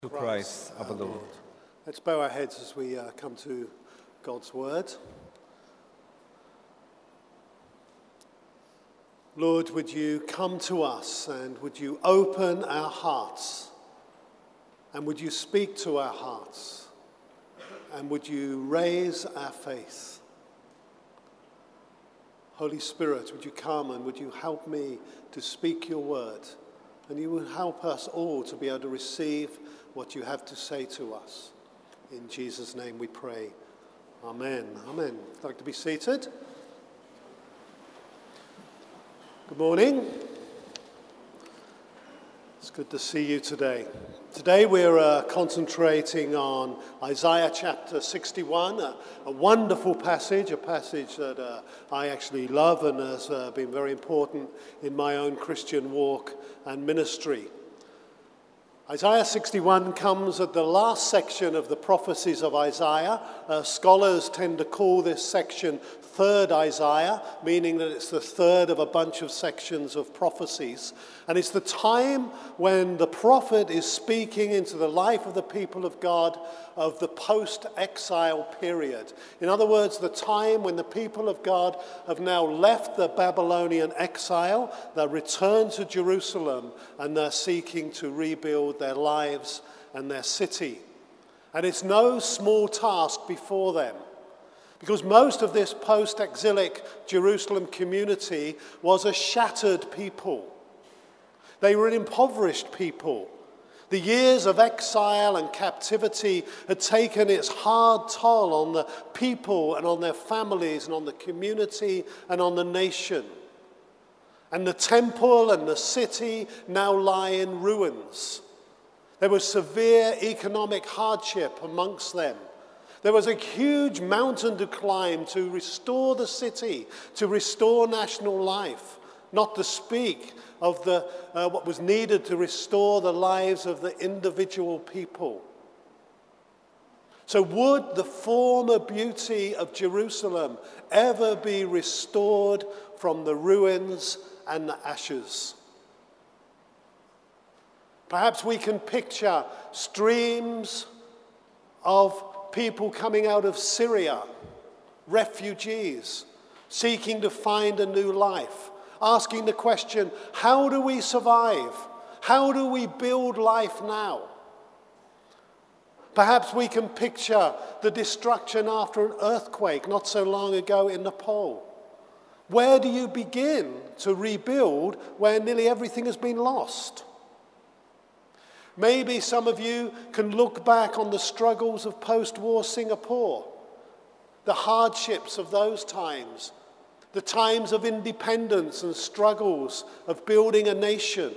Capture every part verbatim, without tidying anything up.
To Christ our Lord. Let's bow our heads as we uh, come to God's word. Lord, would you come to us and would you open our hearts and would you speak to our hearts and would you raise our faith? Holy Spirit, would you come and would you help me to speak your word, and you will help us all to be able to receive what you have to say to us. In Jesus' name we pray. Amen. Amen. I'd like to be seated. Good morning. It's good to see you today. Today we're uh, concentrating on Isaiah chapter sixty-one, a, a wonderful passage, a passage that uh, I actually love and has uh, been very important in my own Christian walk and ministry. Isaiah sixty-one comes at the last section of the prophecies of Isaiah. Uh, scholars tend to call this section third Isaiah, meaning that it's the third of a bunch of sections of prophecies. And it's the time when the prophet is speaking into the life of the people of God of the post-exile period. In other words, the time when the people of God have now left the Babylonian exile, they're returned to Jerusalem, and they're seeking to rebuild their lives and their city. And it's no small task before them, because most of this post-exilic Jerusalem community was a shattered people. They were an impoverished people. The years of exile and captivity had taken its hard toll on the people and on their families and on the community and on the nation. And the temple and the city now lie in ruins. There was severe economic hardship amongst them. There was a huge mountain to climb to restore the city, to restore national life, not to speak of the, uh, what was needed to restore the lives of the individual people. So would the former beauty of Jerusalem ever be restored from the ruins and the ashes? Perhaps we can picture streams of people coming out of Syria, refugees, seeking to find a new life, asking the question, how do we survive? How do we build life now? Perhaps we can picture the destruction after an earthquake not so long ago in Nepal. Where do you begin to rebuild where nearly everything has been lost? Maybe some of you can look back on the struggles of post-war Singapore, the hardships of those times, the times of independence and struggles of building a nation.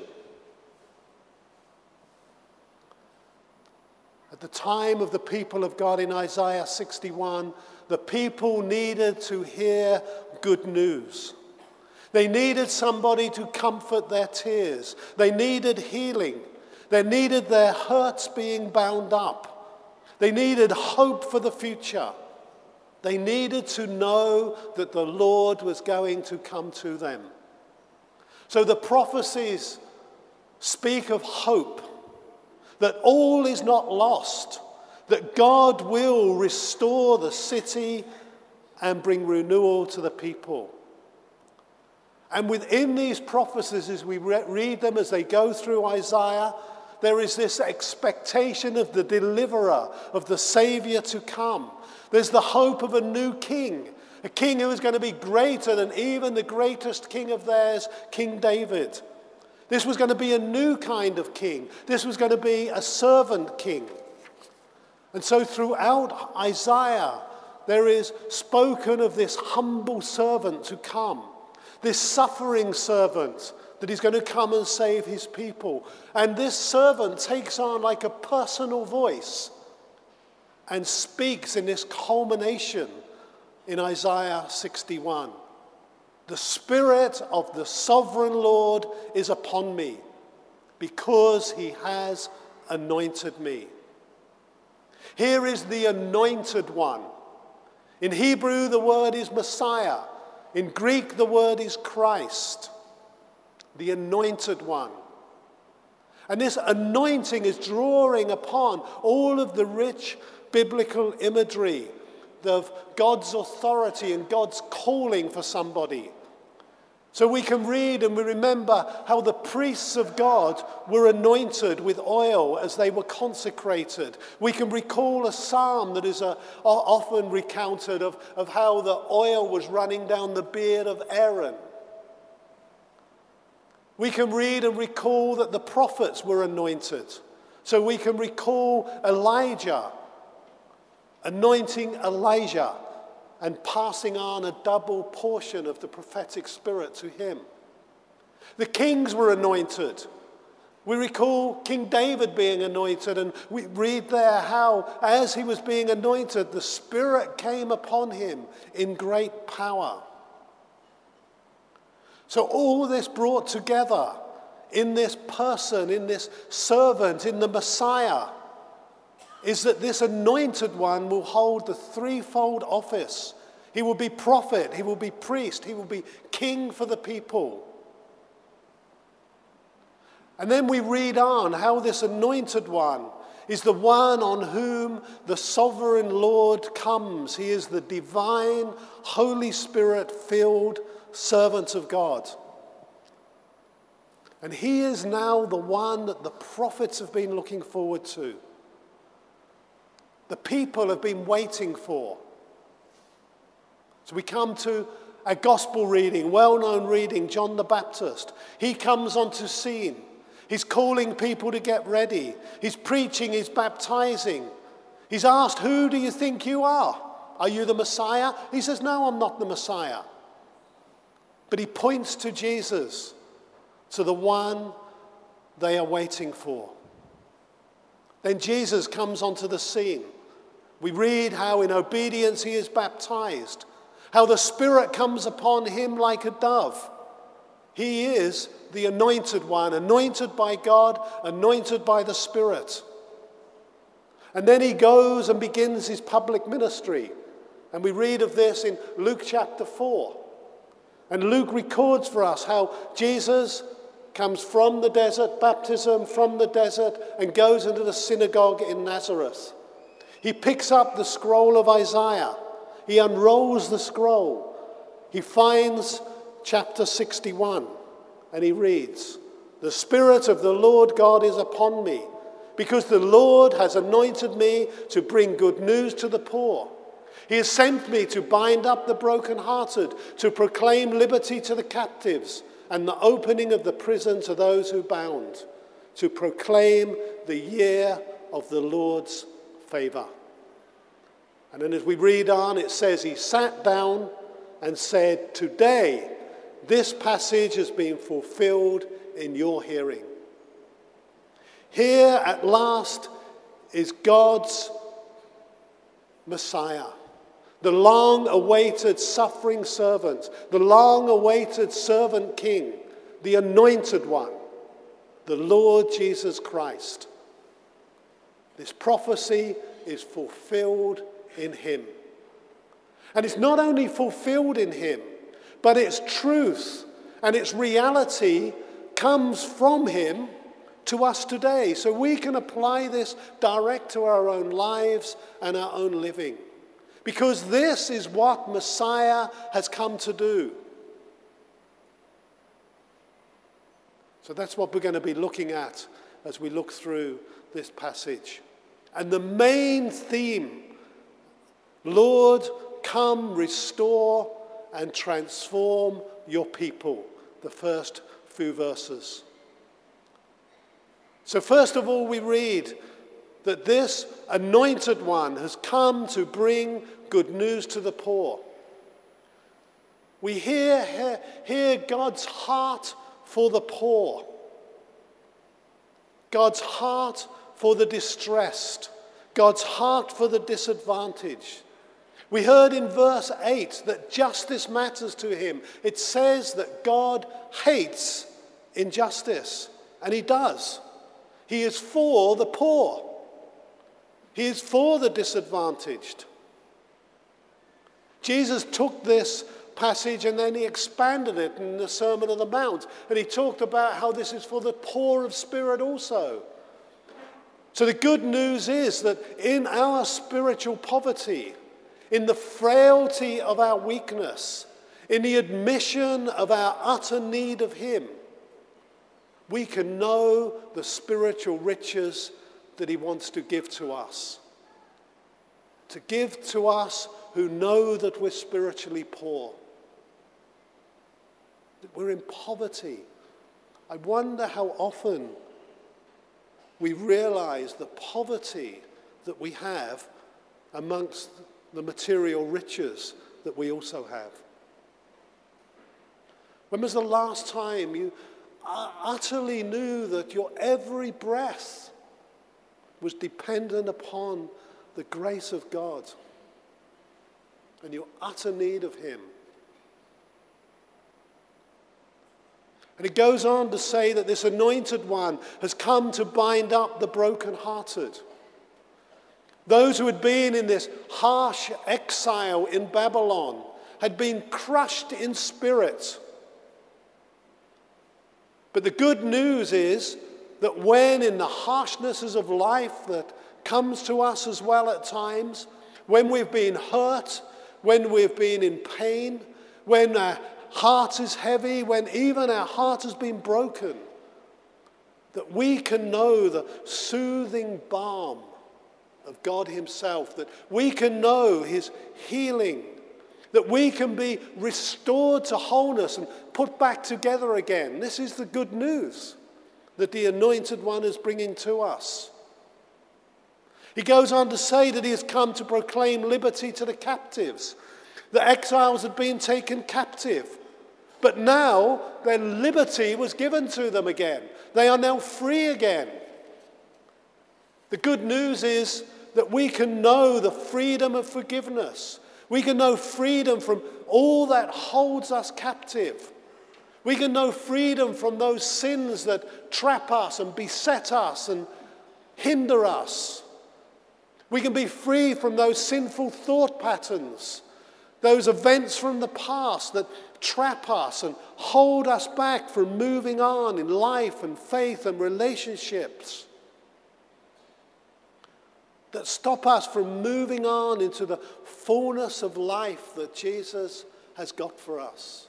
At the time of the people of God in Isaiah sixty-one, the people needed to hear good news. They needed somebody to comfort their tears. They needed healing. They needed their hurts being bound up. They needed hope for the future. They needed to know that the Lord was going to come to them. So the prophecies speak of hope, that all is not lost, that God will restore the city and bring renewal to the people. And within these prophecies, as we re- read them as they go through Isaiah, there is this expectation of the deliverer, of the Savior to come. There's the hope of a new king, a king who is going to be greater than even the greatest king of theirs, King David. This was going to be a new kind of king. This was going to be a servant king. And so throughout Isaiah, there is spoken of this humble servant to come, this suffering servant that he's going to come and save his people. And this servant takes on like a personal voice and speaks in this culmination in Isaiah sixty-one. The Spirit of the sovereign Lord is upon me, because he has anointed me. Here is the anointed one. In Hebrew, the word is Messiah. In Greek, the word is Christ, the anointed one. And this anointing is drawing upon all of the rich biblical imagery of God's authority and God's calling for somebody. So we can read and we remember how the priests of God were anointed with oil as they were consecrated. We can recall a psalm that is a, often recounted of, of how the oil was running down the beard of Aaron. We can read and recall that the prophets were anointed. So we can recall Elijah anointing Elijah and passing on a double portion of the prophetic spirit to him. The kings were anointed. We recall King David being anointed, and we read there how, as he was being anointed, the Spirit came upon him in great power. So all this brought together in this person, in this servant, in the Messiah, is that this anointed one will hold the threefold office. He will be prophet, he will be priest, he will be king for the people. And then we read on how this anointed one is the one on whom the sovereign Lord comes. He is the divine, Holy Spirit-filled servant of God. And he is now the one that the prophets have been looking forward to. The people have been waiting for. So we come to a gospel reading, well-known reading, John the Baptist. He comes onto scene. He's calling people to get ready. He's preaching, he's baptizing. He's asked, who do you think you are? Are you the Messiah? He says, no, I'm not the Messiah. But he points to Jesus, to the one they are waiting for. Then Jesus comes onto the scene. We read how in obedience he is baptized, how the Spirit comes upon him like a dove. He is the anointed one, anointed by God, anointed by the Spirit. And then he goes and begins his public ministry. And we read of this in Luke chapter four. And Luke records for us how Jesus comes from the desert, baptism from the desert, and goes into the synagogue in Nazareth. He picks up the scroll of Isaiah. He unrolls the scroll. He finds chapter sixty-one, and he reads, "The Spirit of the Lord God is upon me, because the Lord has anointed me to bring good news to the poor. He has sent me to bind up the brokenhearted, to proclaim liberty to the captives, and the opening of the prison to those who bound, to proclaim the year of the Lord's favor." And then as we read on, it says he sat down and said, "Today this passage has been fulfilled in your hearing." Here at last is God's Messiah, the long-awaited suffering servant, the long-awaited servant king, the anointed one, the Lord Jesus Christ. This prophecy is fulfilled in him. And it's not only fulfilled in him, but its truth and its reality comes from him to us today. So we can apply this direct to our own lives and our own living. Because this is what Messiah has come to do. So that's what we're going to be looking at as we look through this passage. And the main theme, Lord, come, restore, and transform your people, the first few verses. So first of all, we read that this anointed one has come to bring good news to the poor. We hear, hear, hear God's heart for the poor, God's heart for the distressed, God's heart for the disadvantaged. We heard in verse eight that justice matters to him. It says that God hates injustice, and he does. He is for the poor. He is for the disadvantaged. Jesus took this passage, and then he expanded it in the Sermon on the Mount. And he talked about how this is for the poor of spirit also. So the good news is that in our spiritual poverty, in the frailty of our weakness, in the admission of our utter need of him, we can know the spiritual riches that he wants to give to us. To give to us who know that we're spiritually poor, that we're in poverty. I wonder how often we realize the poverty that we have amongst the material riches that we also have. When was the last time you utterly knew that your every breath was dependent upon the grace of God and your utter need of him? And it goes on to say that this anointed one has come to bind up the brokenhearted. Those who had been in this harsh exile in Babylon had been crushed in spirit. But the good news is that when in the harshnesses of life that comes to us as well at times, when we've been hurt, when we've been in pain, when our heart is heavy, when even our heart has been broken, that we can know the soothing balm of God himself, that we can know his healing, that we can be restored to wholeness and put back together again. This is the good news that the Anointed One is bringing to us. He goes on to say that he has come to proclaim liberty to the captives. The exiles had been taken captive, but now their liberty was given to them again. They are now free again. The good news is that we can know the freedom of forgiveness. We can know freedom from all that holds us captive. We can know freedom from those sins that trap us and beset us and hinder us. We can be free from those sinful thought patterns, those events from the past that trap us and hold us back from moving on in life and faith and relationships, that stop us from moving on into the fullness of life that Jesus has got for us.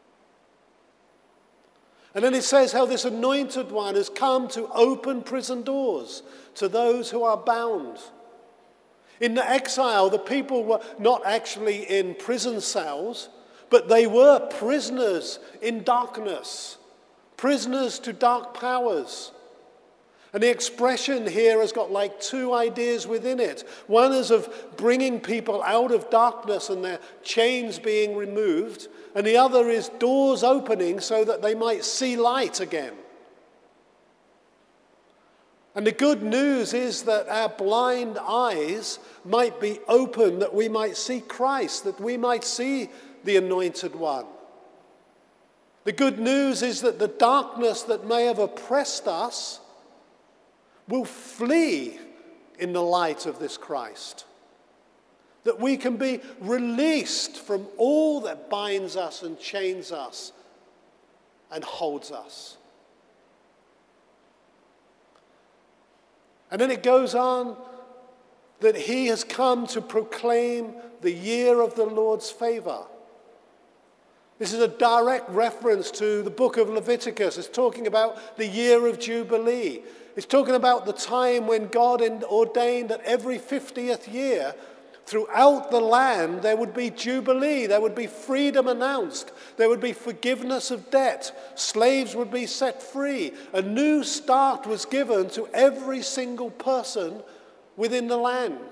And then it says how this anointed one has come to open prison doors to those who are bound. In the exile, the people were not actually in prison cells, but they were prisoners in darkness, prisoners to dark powers. And the expression here has got like two ideas within it. One is of bringing people out of darkness and their chains being removed, and the other is doors opening so that they might see light again. And the good news is that our blind eyes might be open, that we might see Christ, that we might see the Anointed One. The good news is that the darkness that may have oppressed us will flee in the light of this Christ. That we can be released from all that binds us and chains us and holds us. And then it goes on that he has come to proclaim the year of the Lord's favor. This is a direct reference to the book of Leviticus. It's talking about the year of Jubilee. It's talking about the time when God ordained that every fiftieth year, throughout the land, there would be Jubilee. There would be freedom announced. There would be forgiveness of debt. Slaves would be set free. A new start was given to every single person within the land.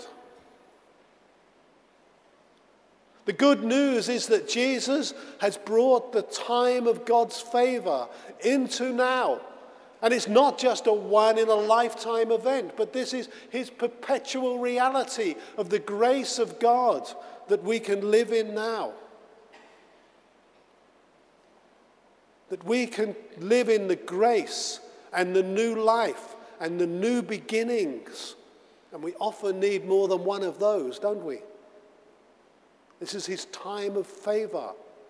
The good news is that Jesus has brought the time of God's favor into now. And it's not just a one-in-a-lifetime event, but this is his perpetual reality of the grace of God that we can live in now. That we can live in the grace and the new life and the new beginnings. And we often need more than one of those, don't we? This is his time of favor.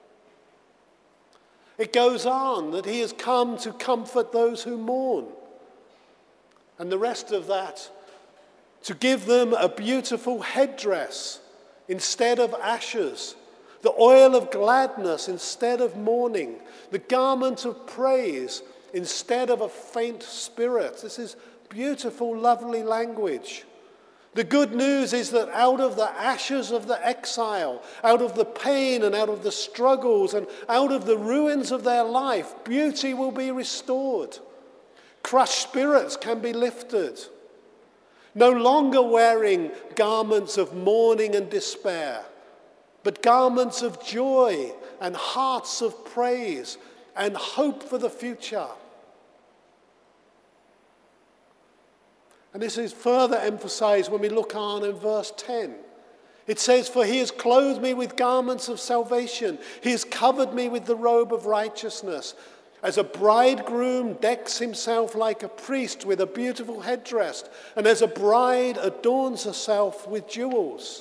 It goes on that he has come to comfort those who mourn. And the rest of that, to give them a beautiful headdress instead of ashes, the oil of gladness instead of mourning, the garment of praise instead of a faint spirit. This is beautiful, lovely language. The good news is that out of the ashes of the exile, out of the pain and out of the struggles and out of the ruins of their life, beauty will be restored. Crushed spirits can be lifted. No longer wearing garments of mourning and despair, but garments of joy and hearts of praise and hope for the future. And this is further emphasized when we look on in verse ten. It says, "For he has clothed me with garments of salvation. He has covered me with the robe of righteousness. As a bridegroom decks himself like a priest with a beautiful headdress, and as a bride adorns herself with jewels."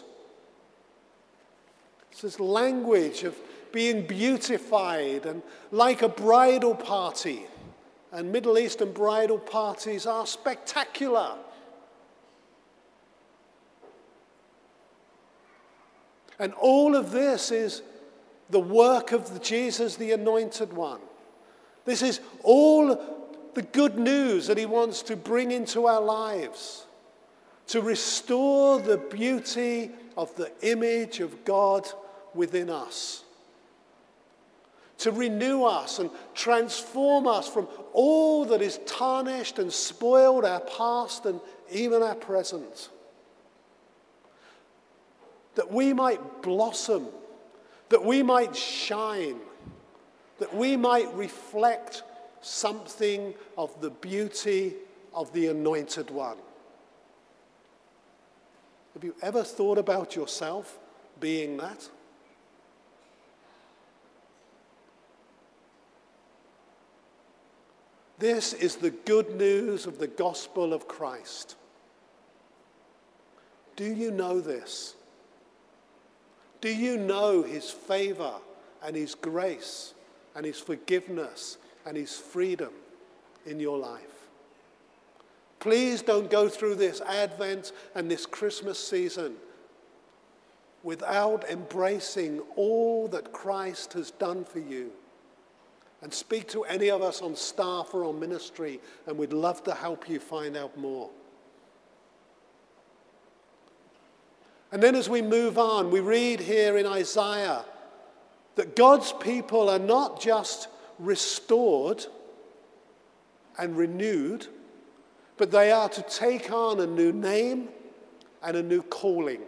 It's this language of being beautified and like a bridal party. And Middle Eastern bridal parties are spectacular. And all of this is the work of the Jesus, the Anointed One. This is all the good news that he wants to bring into our lives, to restore the beauty of the image of God within us, to renew us and transform us from all that is tarnished and spoiled, our past and even our present, that we might blossom, that we might shine, that we might reflect something of the beauty of the Anointed One. Have you ever thought about yourself being that? This is the good news of the gospel of Christ. Do you know this? Do you know his favor and his grace and his forgiveness and his freedom in your life? Please don't go through this Advent and this Christmas season without embracing all that Christ has done for you. And speak to any of us on staff or on ministry, and we'd love to help you find out more. And then as we move on, we read here in Isaiah that God's people are not just restored and renewed, but they are to take on a new name and a new calling.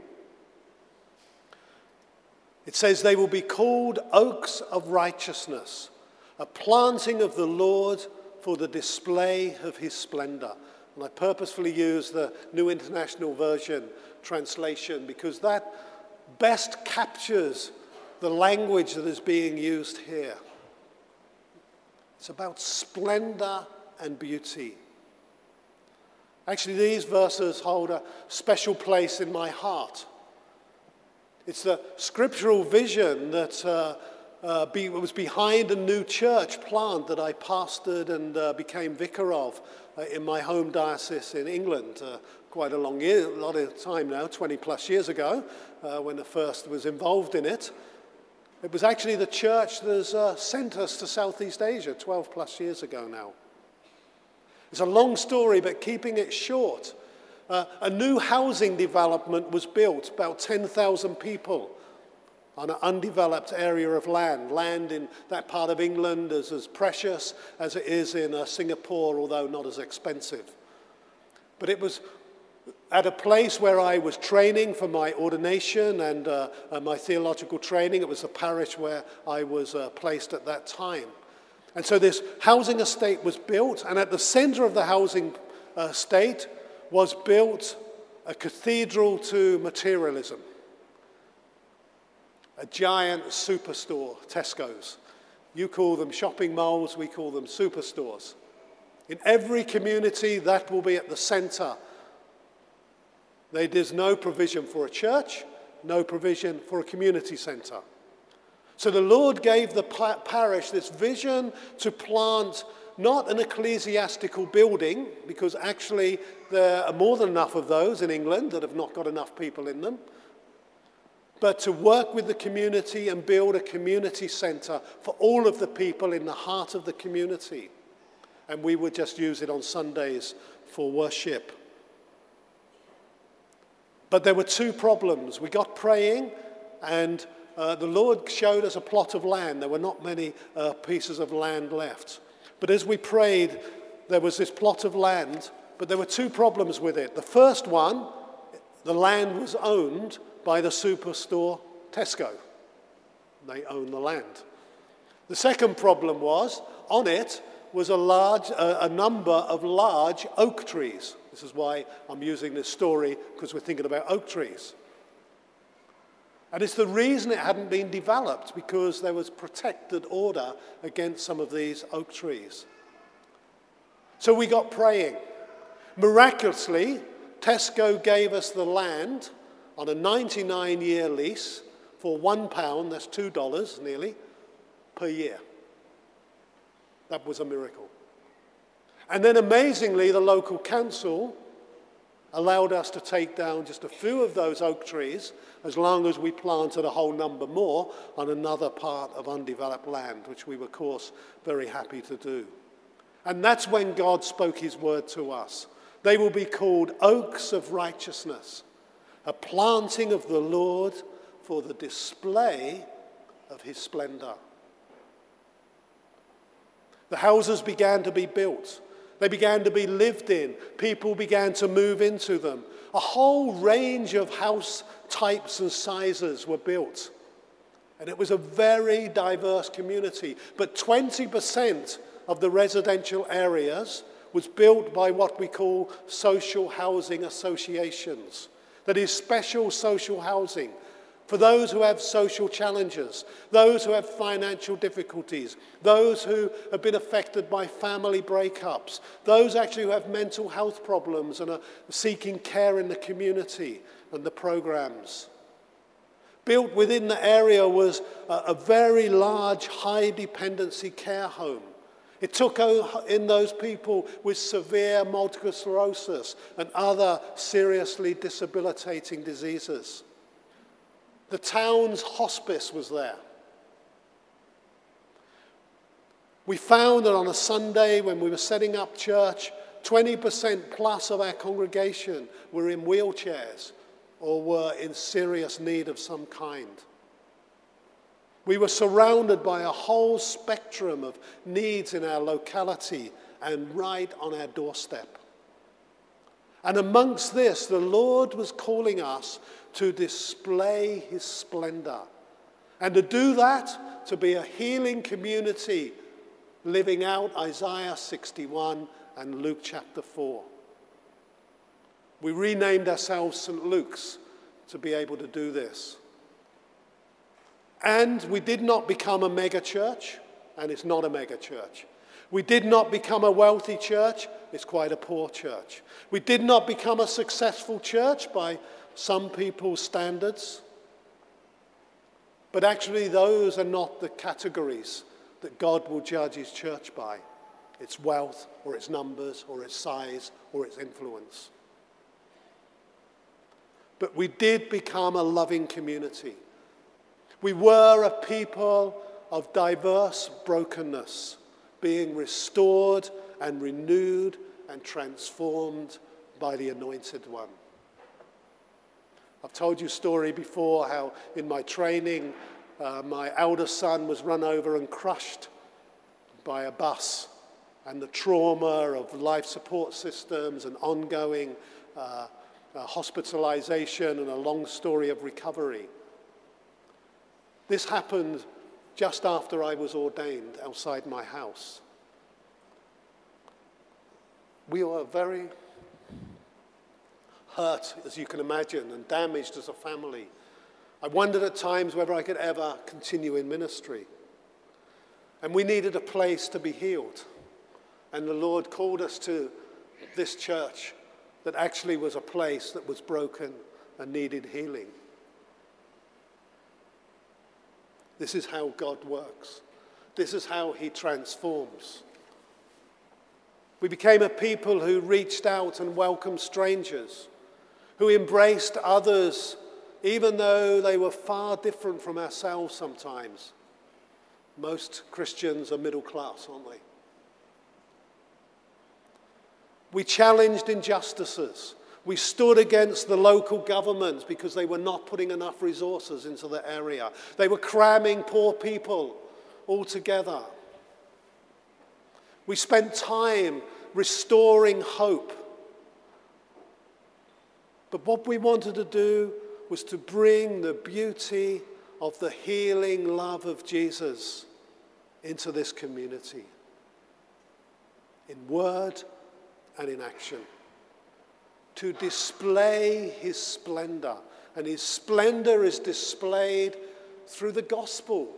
It says they will be called oaks of righteousness, a planting of the Lord for the display of his splendor. And I purposefully use the New International Version translation because that best captures the language that is being used here. It's about splendor and beauty. Actually, these verses hold a special place in my heart. It's the scriptural vision that uh, Uh, be, was behind a new church plant that I pastored and uh, became vicar of uh, in my home diocese in England uh, quite a long year, a lot of time now, twenty plus years ago, uh, when I first was involved in it. It was actually the church that has uh, sent us to Southeast Asia twelve plus years ago now. It's a long story, but keeping it short, uh, a new housing development was built, about ten thousand people, on an undeveloped area of land. Land in that part of England is as precious as it is in uh, Singapore, although not as expensive. But it was at a place where I was training for my ordination and uh, uh, my theological training. It was the parish where I was uh, placed at that time. And so this housing estate was built, and at the center of the housing uh, estate was built a cathedral to materialism. A giant superstore, Tesco's. You call them shopping malls, we call them superstores. In every community, that will be at the center. There's no provision for a church, no provision for a community center. So the Lord gave the parish this vision to plant not an ecclesiastical building, because actually there are more than enough of those in England that have not got enough people in them, but to work with the community and build a community centre for all of the people in the heart of the community. And we would just use it on Sundays for worship. But there were two problems. We got praying, and uh, the Lord showed us a plot of land. There were not many uh, pieces of land left. But as we prayed, there was this plot of land, but there were two problems with it. The first one, the land was owned by the superstore Tesco. They own the land. The second problem was, on it was a large, uh, a number of large oak trees. This is why I'm using this story, because we're thinking about oak trees. And it's the reason it hadn't been developed, because there was protected order against some of these oak trees. So we got praying. Miraculously, Tesco gave us the land on a ninety-nine year lease for one pound, that's two dollars nearly, per year. That was a miracle. And then amazingly, the local council allowed us to take down just a few of those oak trees, as long as we planted a whole number more on another part of undeveloped land, which we were, of course, very happy to do. And that's when God spoke his word to us. They will be called oaks of righteousness, a planting of the Lord for the display of his splendor. The houses began to be built. They began to be lived in. People began to move into them. A whole range of house types and sizes were built. And it was a very diverse community. But twenty percent of the residential areas was built by what we call social housing associations. That is special social housing for those who have social challenges, those who have financial difficulties, those who have been affected by family breakups, those actually who have mental health problems and are seeking care in the community and the programs. Built within the area was a, a very large high dependency care home. It took in those people with severe multiple sclerosis and other seriously debilitating diseases. The town's hospice was there. We found that on a Sunday when we were setting up church, twenty percent plus of our congregation were in wheelchairs or were in serious need of some kind. We were surrounded by a whole spectrum of needs in our locality and right on our doorstep. And amongst this, the Lord was calling us to display his splendor. And to do that, to be a healing community, living out Isaiah sixty-one and Luke chapter four. We renamed ourselves Saint Luke's to be able to do this. And we did not become a mega church, and it's not a mega church. We did not become a wealthy church, it's quite a poor church. We did not become a successful church by some people's standards. But actually those are not the categories that God will judge his church by. Its wealth, or its numbers, or its size, or its influence. But we did become a loving community. We were a people of diverse brokenness, being restored and renewed and transformed by the Anointed One. I've told you a story before how in my training, uh, my eldest son was run over and crushed by a bus, and the trauma of life support systems and ongoing uh, uh, hospitalization and a long story of recovery. This happened just after I was ordained outside my house. We were very hurt, as you can imagine, and damaged as a family. I wondered at times whether I could ever continue in ministry. And we needed a place to be healed. And the Lord called us to this church that actually was a place that was broken and needed healing. This is how God works. This is how he transforms. We became a people who reached out and welcomed strangers, who embraced others even though they were far different from ourselves sometimes. Most Christians are middle class, aren't they? We challenged injustices. We stood against the local governments because they were not putting enough resources into the area. They were cramming poor people all together. We spent time restoring hope. But what we wanted to do was to bring the beauty of the healing love of Jesus into this community, in word and in action, to display his splendor. And his splendor is displayed through the gospel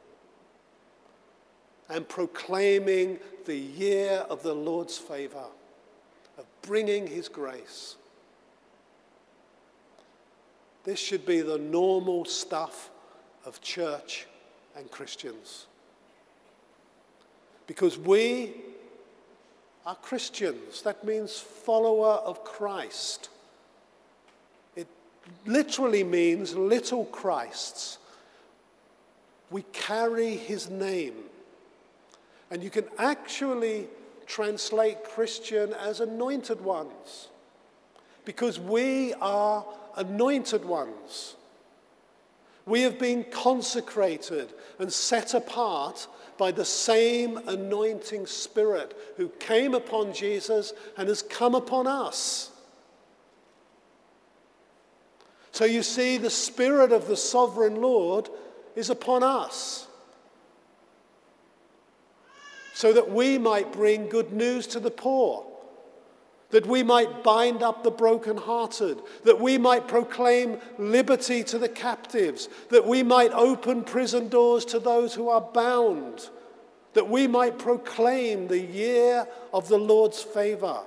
and proclaiming the year of the Lord's favor, of bringing his grace. This should be the normal stuff of church and Christians. Because we are Christians. That means follower of Christ. It literally means little Christs. We carry his name. And you can actually translate Christian as anointed ones. Because we are anointed ones. We have been consecrated and set apart by the same anointing Spirit who came upon Jesus and has come upon us. So you see, the Spirit of the Sovereign Lord is upon us, so that we might bring good news to the poor, that we might bind up the brokenhearted, that we might proclaim liberty to the captives, that we might open prison doors to those who are bound, that we might proclaim the year of the Lord's favor.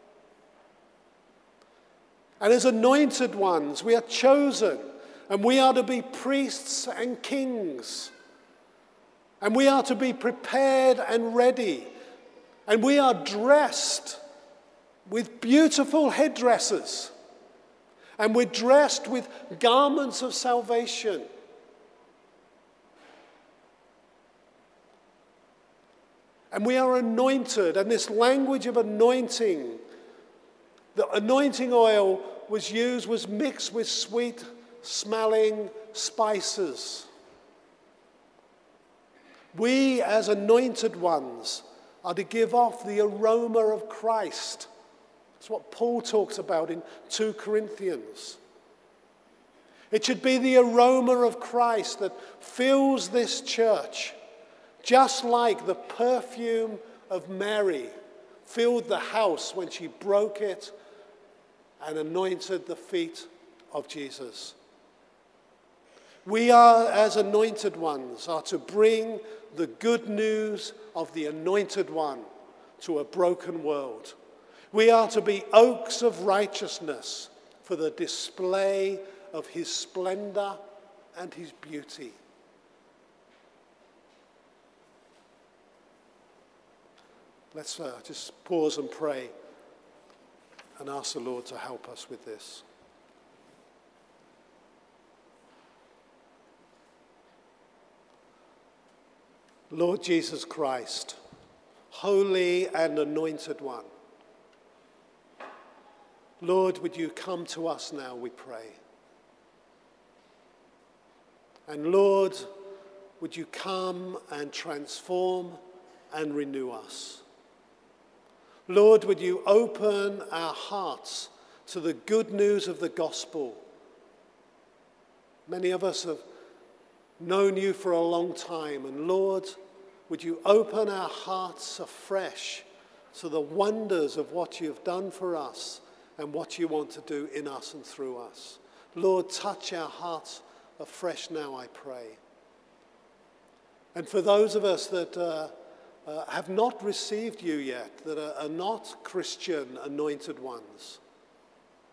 And as anointed ones, we are chosen, and we are to be priests and kings, and we are to be prepared and ready, and we are dressed with beautiful headdresses, and we're dressed with garments of salvation. And we are anointed, and this language of anointing, the anointing oil was used, was mixed with sweet smelling spices. We as anointed ones are to give off the aroma of Christ. That's what Paul talks about in two Corinthians. It should be the aroma of Christ that fills this church, just like the perfume of Mary filled the house when she broke it and anointed the feet of Jesus. We are, as anointed ones, are to bring the good news of the anointed one to a broken world. We are to be oaks of righteousness for the display of his splendor and his beauty. Let's uh, just pause and pray and ask the Lord to help us with this. Lord Jesus Christ, holy and anointed one, Lord, would you come to us now, we pray. And Lord, would you come and transform and renew us. Lord, would you open our hearts to the good news of the gospel. Many of us have known you for a long time, and Lord, would you open our hearts afresh to the wonders of what you've done for us and what you want to do in us and through us. Lord, touch our hearts afresh now, I pray. And for those of us that uh, uh, have not received you yet, that are, are not Christian anointed ones,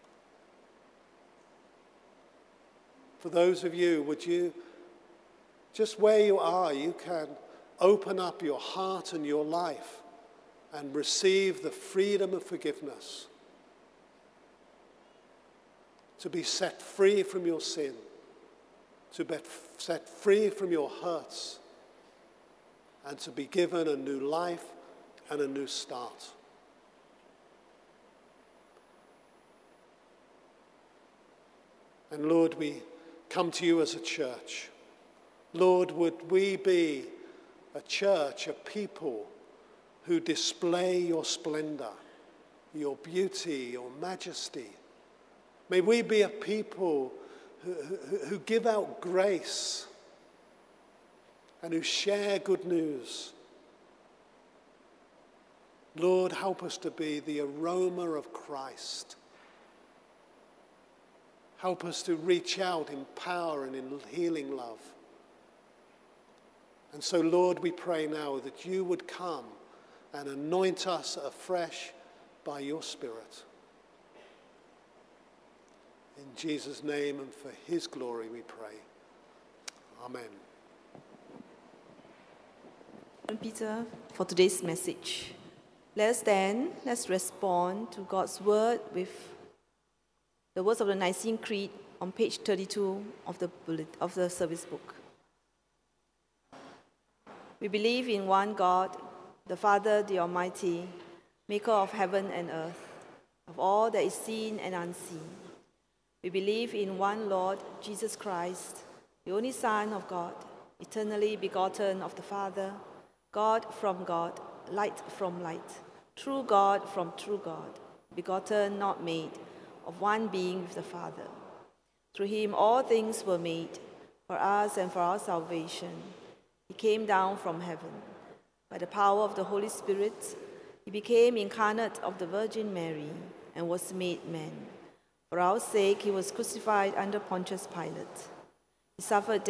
for those of you, would you just where you are, you can open up your heart and your life and receive the freedom of forgiveness, to be set free from your sin, to be set free from your hurts, and to be given a new life and a new start. And Lord, we come to you as a church. Lord, would we be a church, a people who display your splendor, your beauty, your majesty. May we be a people who, who, who give out grace and who share good news. Lord, help us to be the aroma of Christ. Help us to reach out in power and in healing love. And so, Lord, we pray now that you would come and anoint us afresh by your Spirit. In Jesus' name and for his glory we pray. Amen. Peter, for today's message. Let us stand, let's respond to God's word with the words of the Nicene Creed on page thirty-two of the, bullet, of the service book. We believe in one God, the Father, the Almighty, maker of heaven and earth, of all that is seen and unseen. We believe in one Lord, Jesus Christ, the only Son of God, eternally begotten of the Father, God from God, light from light, true God from true God, begotten, not made, of one being with the Father. Through him all things were made, for us and for our salvation. He came down from heaven. By the power of the Holy Spirit, he became incarnate of the Virgin Mary and was made man. For our sake, he was crucified under Pontius Pilate. He suffered